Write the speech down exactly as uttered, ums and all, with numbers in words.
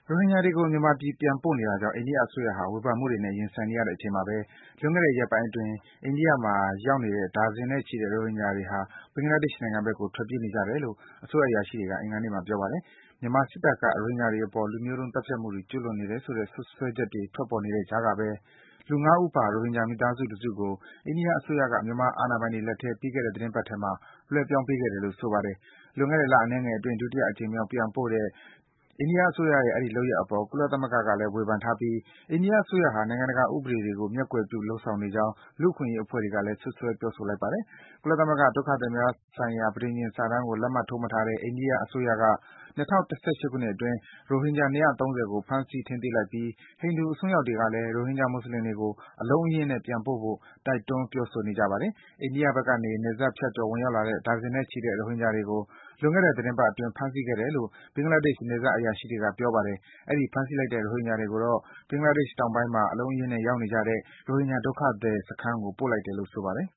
ရိုဟင်ဂျာတွေကို မြန်မာပြည်ပြန်ပို့နေတာကြောင့် အိန္ဒိယအစိုးရဟာ ဝေဖန်မှုတွေနဲ့ ရင်ဆိုင်နေရတဲ့အချိန်မှာပဲ လွန်ခဲ့တဲ့ ရက်ပိုင်းအတွင်း အိန္ဒိယမှာရောက်နေတဲ့ ဒါဇင်နဲ့ချီတဲ့ ရိုဟင်ဂျာတွေဟာ ဘင်္ဂလားဒေ့ရှ်နိုင်ငံဘက်ကို ထွက်ပြေးနေကြတယ်လို့ အစိုးရအရာရှိတွေက အင်္ဂါနေ့မှာ ပြောပါတယ်။ မြန်မာစစ်တပ်က ရိုဟင်ဂျာတွေအပေါ် လူမျိုးတုံးသတ်ဖြတ်မှုတွေ ကျူးလွန်နေတယ်ဆိုတဲ့ စွပ်စွဲချက်တွေ ထွက်ပေါ်နေတဲ့ကြားကပဲ လူ ၅ ဦးပါ ရိုဟင်ဂျာမိသားစုတစုကို အိန္ဒိယအစိုးရက မြန်မာအာဏာပိုင်တွေလက်ထဲ ပြီးခဲ့တဲ့ သီတင်းပတ်ထဲမှာ လွှဲပြောင်းပေးခဲ့တယ်လို့ ဆိုပါတယ်။ လွန်ခဲ့တဲ့ လအနည်းငယ်အတွင်း ဒုတိယအကြိမ်မြောက် ပြန်ပို့တဲ့ အိန္ဒိယအစိုးရရဲ့ အဲဒီလုပ်ရပ်အပေါ် ကုလသမဂ္ဂကလည်း ဝေဖန်ထားပြီး အိန္ဒိယအစိုးရဟာ နိုင်ငံတကာဥပဒေတွေကို မျက်ကွယ်ပြု လုပ်ဆောင်နေကြောင်း လူ့အခွင့်အရေးအဖွဲ့တွေကလည်း စွပ်စွဲ ပြောဆိုလိုက်ပါတယ်။ ကုလသမဂ္ဂ ဒုက္ခသည်များဆိုင်ရာ ပဋိညာဉ်စာတမ်းကို လက်မှတ်ထိုးမထားတဲ့ အိန္ဒိယအစိုးရက ၂၀၁၈ ခုနှစ်အတွင်း ရိုဟင်ဂျာ ၂၃၀ ကို ဖမ်းဆီး ထိန်းသိမ်းလိုက်ပြီး ဟိန္ဒူအစွန်းရောက်တွေကလည်း ရိုဟင်ဂျာ မွတ်ဆလင်တွေကို အလုံးအရင်းနဲ့ ပြန်ပို့ဖို့ တိုက်တွန်း ပြောဆိုနေကြပါတယ်။ အိန္ဒိယဘက်ကနေ နယ်စပ်ဖြတ်ကျော် ဝင်ရောက်လာတဲ့ ဒါဇင်နဲ့ချီတဲ့ ရိုဟင်ဂျာတွေကို လွန်ခဲ့တဲ့ သီတင်းပတ်အတွင်း ဖမ်းဆီးခဲ့တယ်လို့ ဘင်္ဂလားဒေ့ရှ် နယ်စပ်အရာရှိတွေက ပြောပါတယ်။ အဲဒီ ဖမ်းဆီးလိုက်တဲ့ ရိုဟင်ဂျာတွေကိုတော့ ဘင်္ဂလားဒေ့ရှ်တောင်ပိုင်းမှာ အလုံးအရင်းနဲ့ ရောက်နေကြတဲ့ ရိုဟင်ဂျာဒုက္ခသည်စခန်းကို ပို့လိုက်တယ်လို့ ဆိုပါတယ်